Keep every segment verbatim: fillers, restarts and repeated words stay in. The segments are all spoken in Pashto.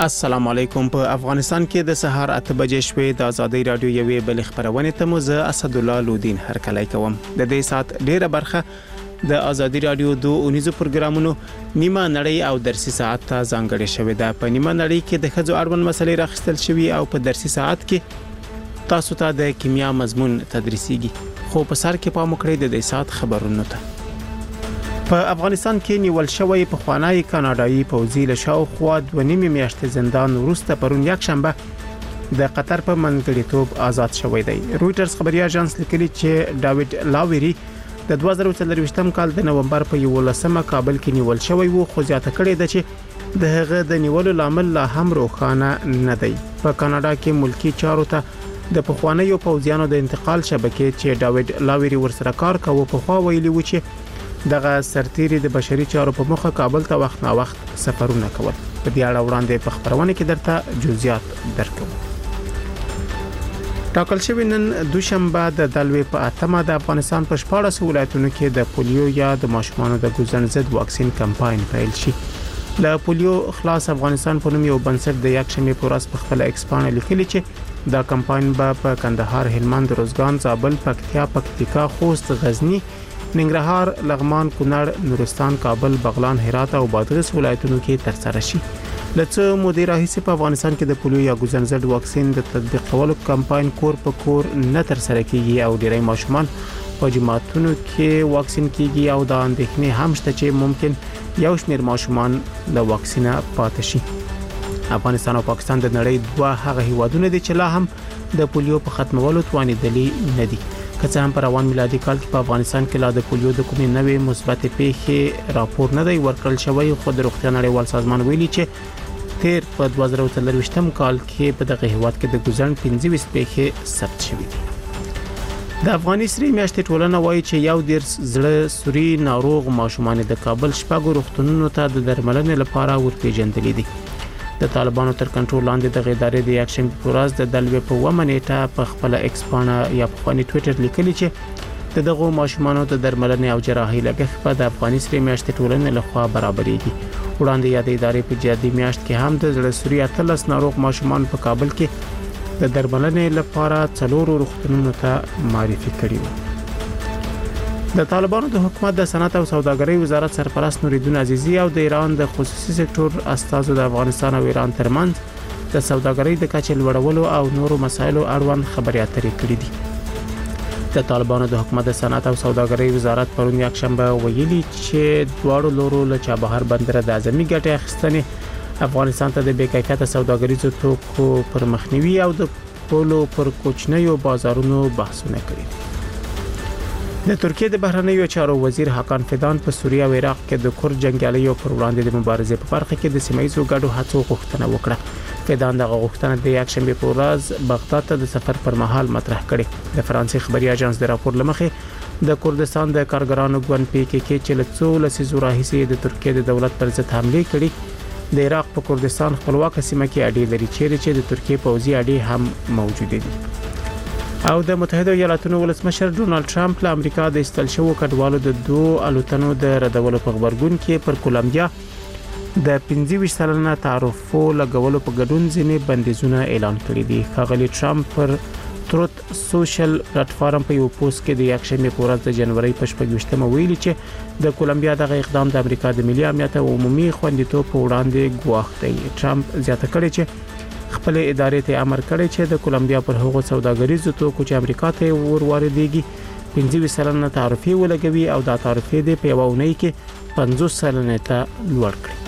السلام علیکم. په افغانستان کې د سهار اته بجې شوې د ازادي رادیو یوې بل خبرونه ته مو زه اسد الله لودین هرکلی کوم. د دې سات ډیره برخه د ازادي رادیو دوه اونیزو پروګرامونو نیمه نړۍ او درسي ساعت ته ځانګړې شوې ده. په نیمه نړۍ کې د خځو اړوند مسلې راخستل شوې او په درسي ساعت کې تاسو ته د کیمیا مضمون تدریسيږي. خو په سر کې پام وکړئ د دې سات خبرونو ته. په افغانستان کې نیول شوی په خوانای کاناډایي پوځي له شاوخوا دوه نیمه میاشتې زندان وروسته پرون یک شنبه د قطر په منځګړیتوب آزاد شوی دی. رويټرز خبري اژانس لیکلي چې داوید لاويري د دوه زره څلرويشتم کال د نومبر په یولسمه کابل کې نیول شوی وو، خو زیاته کړې ده چې د هغه د نیولو لامل لا هم روښانه نه دی. په کاناډا کې ملکی چارو ته د پخوانیو پوځیانو د انتقال شبکې چې داوید لاويري ورسره کار کوي په خوا ویلي و چې دغه سرتيري د بشري چارو په مخه کابل ته وخت نا وخت سفرونه کول. په دې اړه وړاندې په خبرونه کې درته جزئیات درکوم. ټاکل شوی نن دوشنبه د دلوي په اتمه د افغانستان په شپاړس ولایتونو کې د پولیو یا د ماشومانو د ګوزن ضد واکسین کمپاین پیل شي. له پولیو خلاص افغانستان په نوم یو بنسټ د یک شنبه په ورځ په خپل ایکسپان لیکلي چې دا کمپاین به په کندهار، هلمند، روزګان، زابل، پکتیا، پکتیکا، خوست، غزنی، ننګرهار، لغمان، کونړ، نورستان، کابل، بغلان، هرات او بادغیس ولایتونو کې ترسره شي. لڅ مدیر رئیس په افغانستان کې د پولیو یا ګوزن ضد واکسین د تطبیق کولو کمپاین کور په کور نه ترسره کیږي او ډیری ماشومان په جماعتونو کې واکسین کیږي او د اندېښنې هم شته چې ممکن یو شمېر ماشومان د واکسینه پاتې شي. افغانستان او پاکستان د نړۍ دوه هغه هیوادونه دي چې لا هم د پولیو په ختمولو توانیدلي نه دي. که څه هم په روان میلادي کال کې په افغانستان کې لا د پولیو د کومې نوې مثبت پیښې راپور نه دی ورکړل شوی، خو د روغتیا نړیوال سازمان ویلي چې تیر په دوه زره څلرويشتم کال کې په دغه هیواد کې د ګوزن پنځه ویشت پیښې ثبت شوې دي. د افغاني سری میاشتې ټولنه وایي چې یو ډیر زړه سوري ناروغ ماشومان د کابل شپږ روغتونونو ته د درملنې لپاره ورپېژندل دي. د طالبانو تر کنټرول لاندې د غیدارې د یک شنبه په ورځ د دلوي په ومه نیټه په خپل ایکسپانا یا په خپل ټوئیټر لیکلي چې د دغه ماشومانو د درملنې او جراحي لګښت په د افغاني سری میاشتې ټولنې لخوا برابرېږي. وړاندې یادې ادارې په جدي میاشت کې هم د زړه سوري اتلس ناروغ ماشومان په کابل کې د درملنې لپاره څلور روغتونونو ته معرفي کړي وو. د طالبانو د حکومت د صنعت او سوداګرۍ وزارت سرپرست نوریدین عزیزی او د ایران د خصوصي سکتور استازو د افغانستان او ایران ترمنځ د سوداګرۍ د کچې لوړولو او نورو مسایلو اړوند خبرې اترې کړې دي. د طالبانو د حکومت د صنعت او سوداګرۍ وزارت پرون یک شنبه ویلي چې دواړو لورو له چابهار بندر د اعظمي ګټې اخیستنې افغانستان ته د بې کیفیته سوداګریزو توکو پر مخنیوي او د پولو پر کوچنیو بازارونو بحثونه کړي. د ترکیه د بهرنیو چارو وزیر حقان فیدان په سوریه او عراق کې د کورد جنگیالیو پر وړاندې د مبارزې په برخه کې د سیمایي ګډو هڅو غوښتنه وکړه. فیدان دغه غوښتنه د یک شنبه په ورځ بغداد ته د سفر پر مهال مطرح کړې. د فرانسې خبري اژانس د راپور لمخې د کردستان د کارګرانو ګوند پی کې کې چې له څو لسیزو راهیسې د ترکیه د دولت پر ضد حمله کړي. د عراق په کردستان خپلواک سیمه کې اډې لري چې د ترکیه پوځي اډې هم موجود دي. او د متحده ایالاتونو ولسمشر ډونالد ټرمپ له امریکا د استل شوو کډوالو د دوه الوتنو د ردولو په خبرګون کې پر کولمبیا د پنځه ویشت سلنه تعرفو لګولو په ګډون ځینې بندیزونه اعلان کړي دي. ښاغلي ټرمپ پر تروت سوشل پلیټفارم په یو پوسټ کې د یک شنبه په ورځ د جنوري په شپږ ویلي چې د کولمبیا دغه اقدام د امریکا د ملي امنیت او عمومي خوندیتوب په وړاندې ګواښ دی. ټرمپ زیاته کړی چې خپل ادارې ته امر کړی چې د کولمبیا پر هغو سوداګریزو توکو چې امریکا ته ورواردېږي پنځه ویشت سلنه تعرفه ولګوي او دا تعرفه دې په یو اونۍ کې پنځوس سلنه ته لوړ کړي.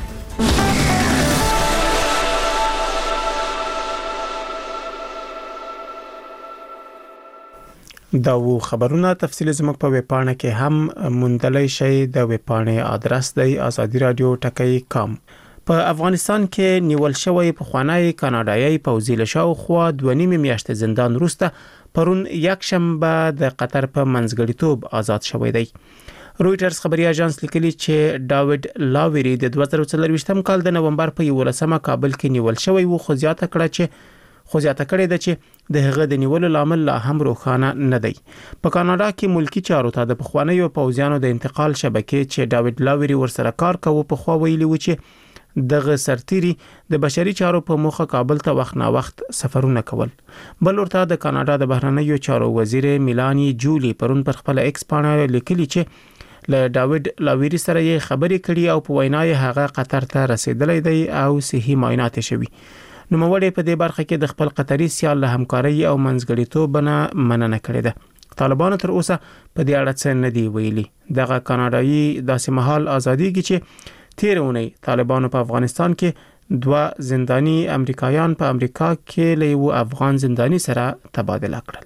دا و خبرونه تفصیل زموږ په ویبپاڼه کې هم موندلای شئ. د ویبپاڼې ادرس دی آزادی رادیو ټکی کام. په افغانستان کې نیول شوی په خوانای کاناډایي پوځي له شاوخوا دوه نیمه میاشتې زندان وروسته پرون یک شنبه د قطر په منځګړیتوب آزاد شوی دی. رويټرز خبري اژانس لیکلي چې داوید لاويري د دوه زره څلرويشتم کال د نومبر په یولسمه کابل کې نیول شوی و، خو زیاته کړه چې خو زیاته کړې ده چې د هغه د نیولو لامل لا هم روښانه نه دی. په کاناډا کې ملکی چارو ته د پخوانیو پوځیانو د انتقال شبکې چې داوید لاويري ورسره کار کوي په خوا ویلي و چې دغه سرتيري د بشري چارو په موخه کابل ته وخت نا وخت سفرونه کول. بل ورته د کاناډا د بهرنیو چارو وزیر میلانی جولی پرون پر خپل ایکس باندې لیکلي چې له داوید لاویری سره یې خبرې کړې او په وینا یې هغه قطر ته رسیدلی دی او صحي معاینات شوي. نو موږ په دې برخه کې د خپل قطري سیال له همکاري او منځګړیتوب نه مننه کړې ده. طالبانو تر اوسه په دې اړه څه نه دی ویلي. دغه کاناډایي داسې مهال ازاديږي چې تیر اونۍ طالبانو په افغانستان کې دوه زنداني امریکایان په امریکا کې له یو افغان زنداني سره تبادله کړل.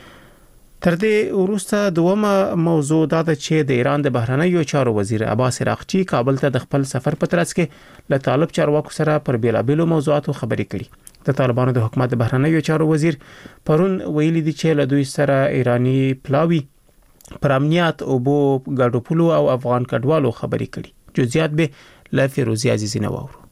تر دې وروسته دومره موضوع دا ده چې د ایران د بهرنیو چارو وزیر عباس عراقچي کابل ته د خپل سفر په ترڅ کې له طالب چارواکو سره پر بیلابېلو موضوعاتو خبرې کړې. د طالبانو د حکومت د بهرنیو چارو وزیر پرون ویلي دي چې له دوی سره ایرانی پلاوی پر امنیت او بو ګډوپولو او افغان کډوالو خبرې کړي. جزئیات به له فیروزی عزیزی نه واورو.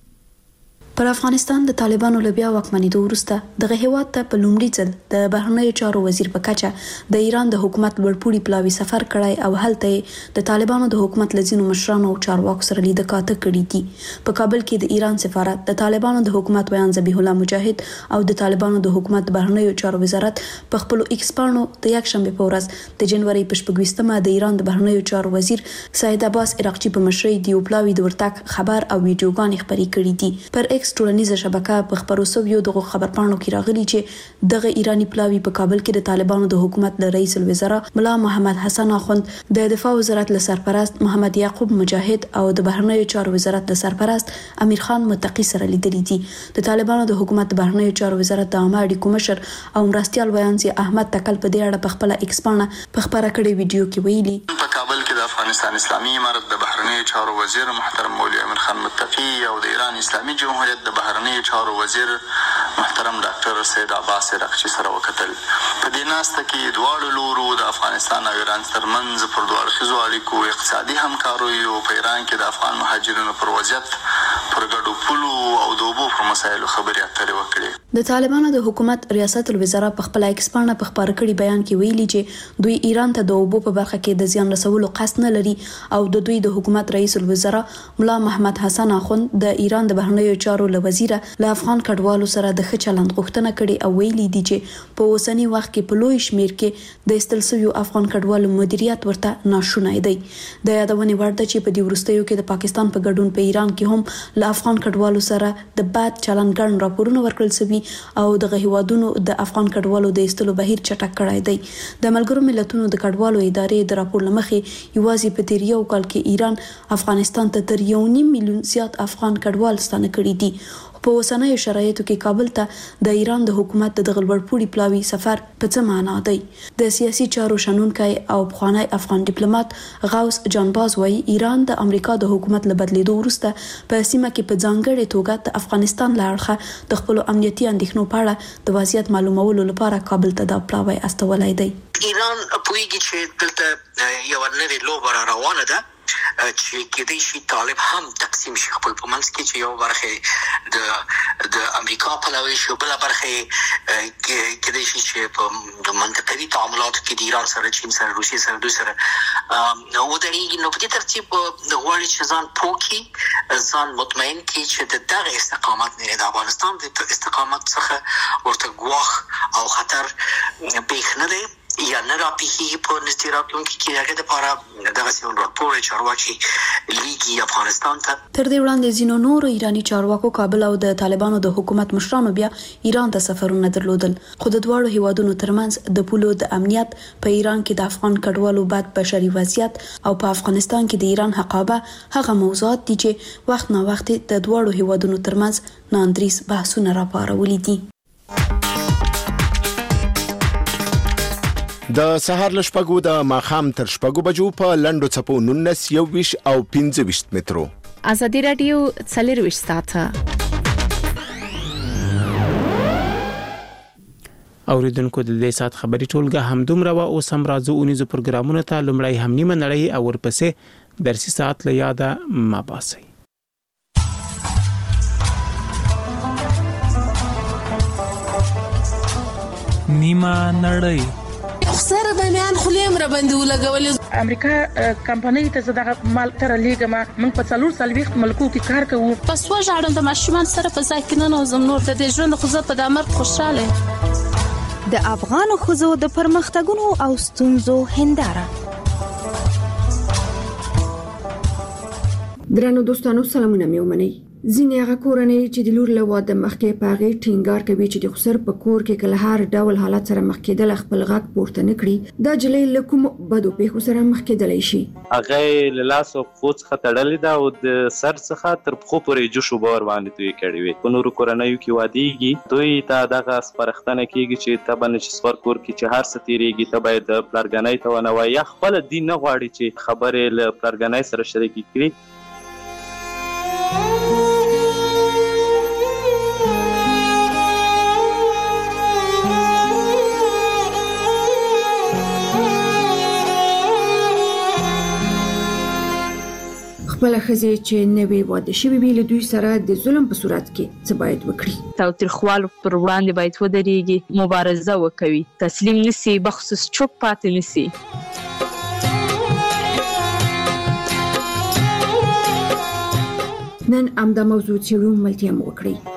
پر افغانستان د طالبانو له بیا واکمنېدو وروسته دغه هیواد ته په لومړي ځل د بهرنیو چارو وزیر په کچه د ایران د حکومت لوړپوړي پلاوی سفر کړی او هلته د طالبانو د حکومت لزینو مشرانو او چارواکو سره لیدل کاته کړي دي. په کابل کې د ایران سفارت د طالبانو د حکومت ویان ذبیح الله مجاهد او د طالبانو د حکومت بهرنیو چارو وزارت په خپل ایکس باندې د یک شنبه په ورځ د جنوري په شپږمه د ایران د بهرنیو چارو وزیر سید عباس عراقچي په مشرۍ د پلاوی د ورتګ خبر او ویډیوګان خبري کړي دي. پر ایکس ټولنیزه شبکه په خبرو سویو دغه خبرپاڼو کې راغلي چې دغه ایرانی پلاوی په کابل کې د طالبانو د حکومت له رئیس الوزرا ملا محمد حسن اخوند د دفاع وزارت له سرپرست محمد یعقوب مجاهد او د بهرنیو چارو وزارت له سرپرست امیر خان متقی سره لیدلي دي. د طالبانو د حکومت بهرنیو چارو وزارت د عامه اړیکو مشر او مرستيال ویانسي احمد تکل په دې اړه په خپل ایکس باندې په خبره کړې ویډیو کې ویلي په کابل کې د افغانستان اسلامي امارت د بهرنیو چارو وزیر محترم مولوی امیر خان متقی او د ایران اسلامي جمهوریت د بهرنیو چارو وزیر محترم ډاکټر سید عباس عراقچي سره وکتل. په دې ناسته کې دواړو لورو د افغانستان او ایران ترمنځ پر دوه اړخیزو اړیکو اقتصادي همکارۍ او په ایران کې د افغان مهاجرینو پر وضعیت پر ګډو پولو او د اوبو پر مسایلو خبرې اترې وکړې. د طالبانو د حکومت ریاست الوزرا په خپل ایکس باندې په خبره کړي بیان کې ویلي چې دوی ایران ته د اوبو په برخه کې د زیان رسولو قصد نه لري او د دوی د حکومت رئیس الوزرا ملا محمد حسن اخوند د ایران د بهرنیو چارو له وزیر له افغان کډوالو سره د ښه چلند غوښتنه کړې او ویلي دي چې په اوسنی وخت کې په لوی شمیر کې د استلسویو افغان کډوالو مدیریت ورته ناشونای دی. د یادونې وړ ده چې په دې وروستیو کې د پاکستان په ګډون په ایران کې هم له افغان کډوالو سره د بد چلند ګڼ راپورونه ورکړل شوي او د هیوادونو د افغان کډوالو د استلو بهیر چټک کړای دی. د ملګرو ملتونو د کډوالو ادارې د راپور لمخې یوازې په تیر یو کال کې ایران افغانستان ته تر یو نیم میلیون زیات افغان کډوال ستانه کړي دي. په اوسنیو شرایطو کې کابل ته د ایران د حکومت د غلبړپوړي پلاوی سفر په څه معنا دی؟ د سیاسي چارو شنونکي او پخوانی افغان ډیپلوماټ غوث جانباز وايي ایران د امریکا د حکومت له بدلیدو وروسته په سیمه کې په ځانګړې توګه د افغانستان له اړخه د خپل امنیتي اندېښنو په اړه د وضعیت معلومولو لپاره کابل ته د پلاوی استولای دی. ایران پویږي چې دلته یو نوې لوبه روانه ده چې کېدای شي طالب هم تقسیم شي خپل په منځ کې چې یو برخه د د امریکا پلاوی شي بل برخه کېدای شي چې په د منطقوي تعاملاتو کې د ایران سره چین سره روسیې سره دوی سره نو درېږي. نو په دې ترتیب د غواړي چې ځان پوکي ځان مطمئن کړي چې د دغه استقامت نه د افغانستان د استقامت څخه ورته ګواښ او خطر پیښ نه دی یا نه راپیږي په نږدې راتلونکي کې هغه د لپاره دغه سیمه راپور چارواکي لیګي افغانستان ته. تر دې وړاندې ځینو نورو ایرانی چارواکو کابل او د طالبانو د حکومت مشرانو بیا ایران ته سفرونه درلودل خو د دواړو هیوادونو ترمنځ د پولو د امنیت په ایران کې د افغان کډوالو بد بشري وضعیت او په افغانستان کې د ایران حقابه هغه موضوعات دي چې وخت نه وخت د دواړو هیوادونو ترمنځ ناندریس بحثونه راپارولي دي. د سهار له شپږو د ماښام تر شپږو بجو په لنډو څپو نولس یوویشت او پنځه ویشت مترو ازادي رادیو څلرویشت ساعته اوریدونکو د دې سات خبري ټولګه همدومره و او سم راځو اونیزو پروګرامونو ته لمړی هم نیمه نړۍ او ورپسې درسي ساعت له یاده ما باسي. نیمه نړۍ سره د میان خلیم را باندې ولګولې امریکا کمپنۍ ته زداغه مال تر لیګه ما موږ په څلور سالويخت ملکو کې کار کوو. پس وژاړم د ماشومان سره په ځای کې نه نوزم نور د دې ژوند خو زه په دامر خوشاله. د افغان ښځو د پرمختګونو او ستونزو هنداره. درنو دوستانو سلامونه مې ومنئ. ځینې هغه کورنۍ چې د لور له واده مخکې په هغې ټینګار کوي چې د خسر په کور کې کله هر ډول حالت سره مخ کېدل خپل غږ پورته نه کړي، دا جلۍ له کومو بدو پیښو سره مخ کېدلی شي. هغه له لاسو پښو څخه تړلې ده او د سر څخه تر پښو پورې جوش وبور باندې توی کړې وي. په نورو کورنیو کې وادېږي دوی ته دغه سپارښتنه کېږي چې ته به چې سپر کور کې چې هر څه تېرېږي ته باید د پلارګنۍ ته ونه وایي یا خپله دین نه غواړي چې خبرې له پلارګنۍ سره شریکې کړي. خپل ښځې چې نوې واده شوې وي له دوی سره د ظلم په صورت کې څه باید وکړي؟ تاوتریخوالو پر وړاندې باید ودرېږي، مبارزه وکوي، تسلیم نسی، بخصوص چوپ پاتې نسی. نن همدا موضوع څېړو، ملتیا مو وکړئ.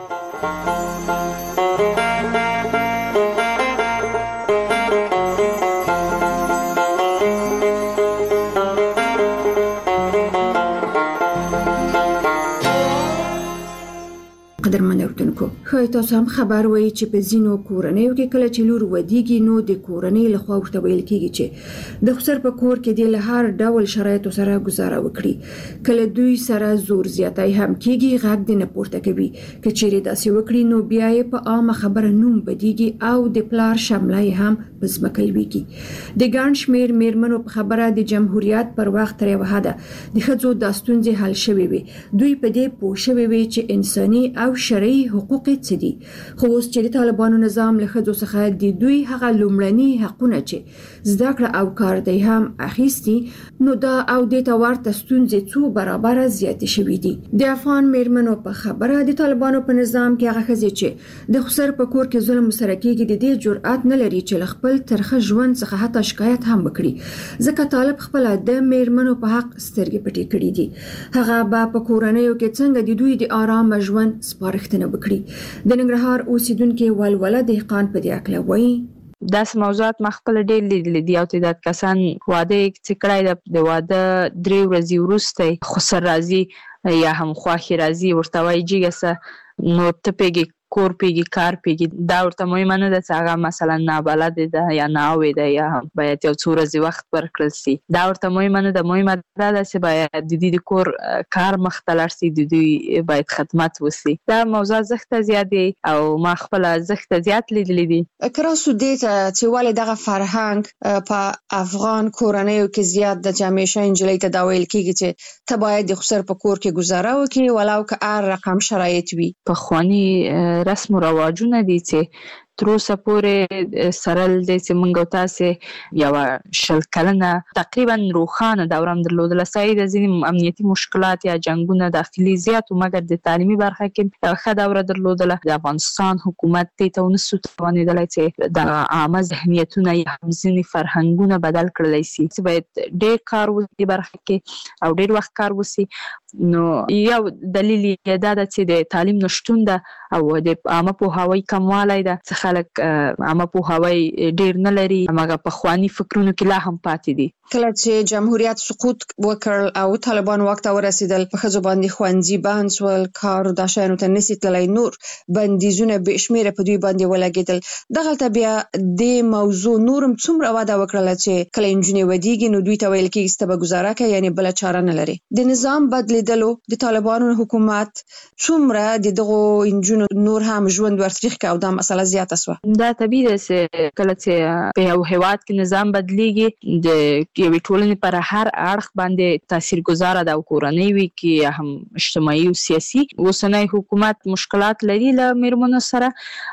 قدرمن اردوونکو، ښایي تاسو هم خبر وئ چې په ځینو کورنیو کې کله چې لور ودیږي نو د کورنۍ لخوا ورته ویل کېږي چې د خسر په کور کې د له هر ډول شرایطو سره ګزاره وکړي. کله دوی سره زور زیاتی هم کېږي، غږ دې نه پورته کوي. که چیرې داسې وکړي نو بیا یې په عامه خبره نوم بدیږي او د پلار شمله یې هم په ځمکه لویږي. د ګڼ شمېر میرمنو په خبره د جمهوریت پر وخت تر یوه حده د ښځو دا ستونزې حل شوې وې. دوی په دې پوه شوې وې چې انساني او شرعي حقوق څه دي. خو اوس چې د طالبانو نظام له ښځو څخه د دوی هغه لومړني حقونه چې زده کړه او کار دی هم اخیستي، نو دا او د ته ورته ستونزې څو برابره زیاتې شوې دي. د افغان میرمنو په خبره د طالبانو په نظام کې هغه ښځې چې د خسر په کور کې ظلم سره کېږي د دې جرأت نه لري چې له خپل ترخه ژوند څخه حتی شکایت هم وکړي، ځکه طالب خپله د میرمنو په حق سترګې پټې کړي دي. هغه به په کورنیو کې څنګه د دوی د آرام ژوند سپارښتنه وکړي. د ننګرهار اوسیدونکي ولوله دهقان په دې اړه وایي. داسې موضوعات ما خپل ډېر لیدلي دي. یو تعداد کسان واده یې کړی ده، د واده درې ورځې وروسته خسر راځي یا هم خواښې راځي، ورته وایي جیګه نو ته پیږي کور پیږي کار پیږي. دا ورته مهمه نه ده چې هغه مثلا نابلده ده یا ناوې ده یا باید یو څو ورځې وخت ورکړل سي. دا ورته مهمه نه ده. مهمه دا ده چې باید د دوی د کور کار مخ ته لاړ سي، د دوی باید خدمت وسي. دا موضوع زښته زیات دی او ما خپله زښته زیات لیدلی دي. کراسو دې ته چې ولې دغه فرهنګ په افغان کورنیو کې زیات ده چې همیشه نجلۍ ته دا ویل کېږي چې ته باید د خسر په کور کې ګزاره وکړي ولو که هر رقم شرایط وي. پخواني رسم و رواجونه دي چې تر اوسه پورې سرل دی چې موږ او تاسې یوه شل کلنه تقریبا روښانه دوره هم درلودله. صحیح د ځینې امنیتي مشکلات یا جنګونه داخلي زیات و، مګر د تعلیمي برخه کې یوه ښه دوره درلودله. د افغانستان حکومت دې ته ونسو توانېدلی چې د عامه ذهنیتونه یا هم ځینې فرهنګونه بدل کړلی سي. چې باید ډېر کار وسي برخه کې او ډېر وخت کار وسي. نو یو دلیل یې دا ده چې د تعلیم نشتون ده او د عامه پوهاوي کموالی ده چې خلک عامه پوهاوی ډېر نه لري، هماغه پخواني فکرونو کې لا هم پاتې دي. کله چې جمهوریت سقوط وکړ او طالبان واک ته ورسېدل، په ښځو باندې ښوونځي بند شول، کار دا شیانو ته نسي تللی، نور بندیزونه بې شمېره په دوی باندې ولګېدل. دغلته بیا د موضوع نورم څومره وده وکړله چې کله نجونې ودیږي نو دوی ته ویل کېږي چې ته به ګزاره کوې، یعنې بله چاره نه لري. د نظام بدلېدلو د طالبانو حکومت څومره د دغو نجونو نور هم ژوند ورتریخ کړ او دا مسله زیاته سوه. دا طبیعي ده چې کله چې په یو هېواد کې نظام بدلیږي د یوې ټولنې پر هر اړخ باندې تاثیرګذاره ده او کورنۍ وي کې یا هم اجتماعي او سیاسي. اوسنی حکومت مشکلات لري له میرمنو سره.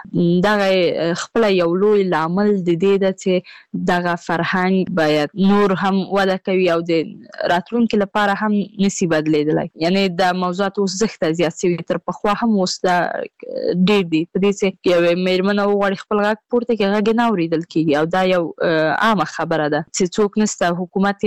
دغه خپله یو لوی لامل د دې ده چې دغه فرهنګ باید نور هم وده کوي او د راتلونکي لپاره هم نسي بدلېدلی. یعنې دا موضوعات اوس زښته زیات شوي، تر پخوا هم اوس دا ډېر دي. په دې چې یوې میرمنه وغواړي خپل غږ پورته کړي، غږ یې نه اورېدل کېږي او دا یو عامه خبره ده چې څوک نسته، حکومت